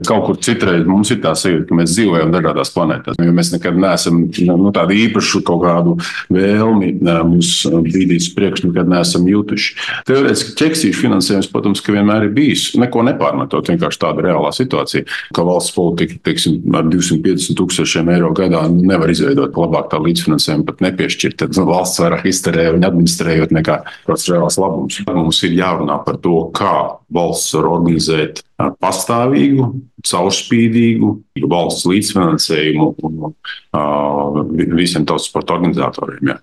Kaut kur citreiz mums ir tā sajūta, ka mēs dzīvojam dažādās planētās. Jo mēs nekad neesam tādu īpašu kaut kādu vēlmi mūs bīdīt uz priekšu, nekad neesam jutuši. Teorētiski ķeksīšu finansējums, protams, ka vienmēr ir bijis. Neko nepārmetot, vienkārši tāda reālā situācija. Ka valsts politika, teiksim, ar 250,000 eiro gadā nevar izveidot labāk tā līdzfinansējumu, pat nepiešķirt. Tad valsts vairāk izterē un administrējot nekā pats reāls labums. Mums ir jārunā par to, kā valsts var organizēt pastāvīgu, caurspīdīgu valsts līdzfinansējumu visiem tautas sporta organizatoriem. Ja.